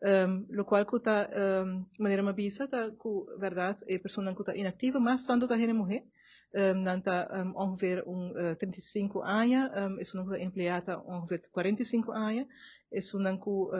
Lo cual kuta maneira mabisa ta ku verdade é pessoa que está inativa, mas tanto ta hene mulher nanta ongeveer 35 anos, é uma empregada ongeveer 45 anos, é uma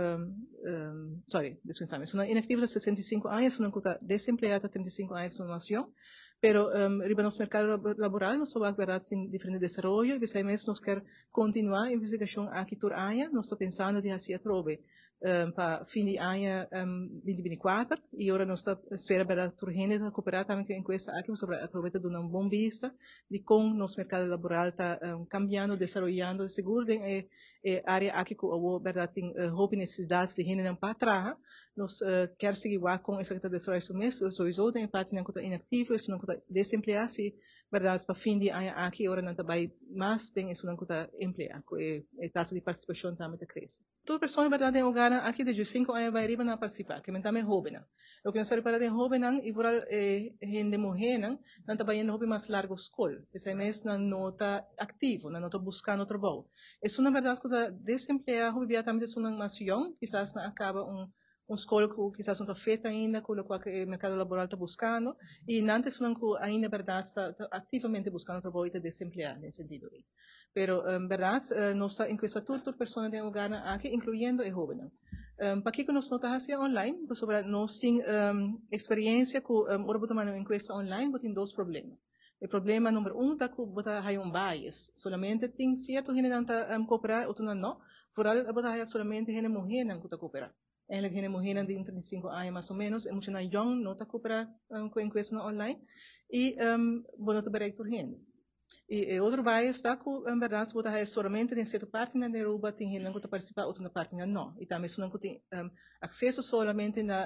sorry, dispensame, é uma inativa de 65 anos, é uma desempregada 35 anos na nação, pero riba nos mercado laboral nós só verdade sem diferente desenvolvimento, e sai mesmo nós quer continuar a investigação aqui por ano, nós estamos pensando de assim a trove para fim de ano 2024 e agora nós estamos espera para turgente de cooperar também com essa aqui sobre a trove de uma boa vista de como nosso mercado laboral está cambiando, desenvolvendo, seguro de área aqui com a verdade tem roupa necessidades de gente não para trás, nós quer seguir com essa que está desenvolvendo mesmo, sowieso tem parte não está inativo, isso não está desempregado, se verdade para fim de ano aqui agora não está vai mais tem isso não está empregado, a taxa de participação também está crescendo. Toda pessoa verdade em lugar aqui de 5 anos vai riba na participar, que também jovem. O que nós para de jovem e por gente mulher não está indo hobby mais largo escola, esse mês não está ativo, não está buscando trabalho. Isso na verdade que está desempregado, obviamente é uma nação, quizás não acaba escola que quizás não está feita ainda, com o qual o mercado laboral está buscando, e não é ainda verdade está ativamente buscando trabalho e está desempregado nesse sentido. Pero, verdade, nós está em essa toda pessoa de lugar aqui, incluindo o jovem. Para que nós não está assim online, sobre nós temos experiência com o robô de encuesta online, mas tem dois problemas. O problema número é que bota hay bias. Solamente tem certo gente não está cooperar, outro não. Foral bota hay solamente gente mulher não está cooperar. Ela gente mulher de 35 anos mais ou menos, é muito young, não está cooperar com encuesta online e bota está bereikt gente. E outro bias está com, em verdade, bota hay solamente em certa parte na Europa tem gente não está participar, outra parte não. E também não tem acesso solamente na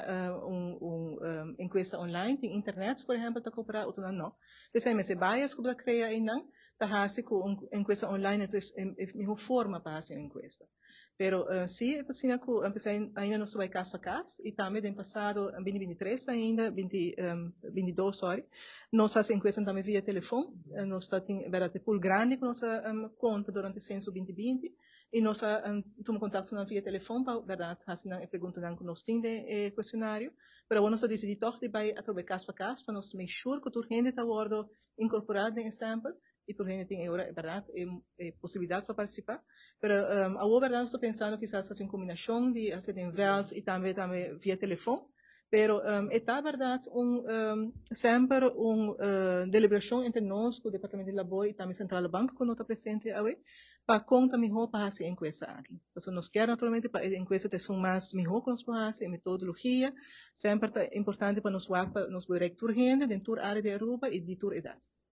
encuesta online, tem internet, por exemplo, está cooperar, outra não. Então, esse bias que bota cria aí não, está fazendo com encuesta online, então é melhor forma para fazer encuesta. Pero sim, é assim que empecei ainda não vai caso para caso e também no passado, em 2023 ainda, 2022, sorry, nós fazemos encuesta também via telefone, nós estamos verdade por grande com nossa conta durante o censo 2020 e nós tomamos contato via telefone para verdade fazer a pergunta que nós temos de questionário, pero nós decidimos toch de vai através caso para nós make sure que tudo gente está incorporado em sample e tudo gente tem agora verdade possibilidade para participar. Pero a verdade estou pensando quizás fazer uma combinação de fazer em vels e também via telefone. Pero está verdade sempre deliberação entre nós, com o Departamento de Labor e também Central do Banco, que não está presente aí, para conta melhor para fazer encuesta aqui. Então, nós queremos naturalmente para a encuesta ter mais melhor que nós podemos fazer, metodologia, sempre é importante para nós ver para nós ver urgente dentro da área da Europa e de toda idade.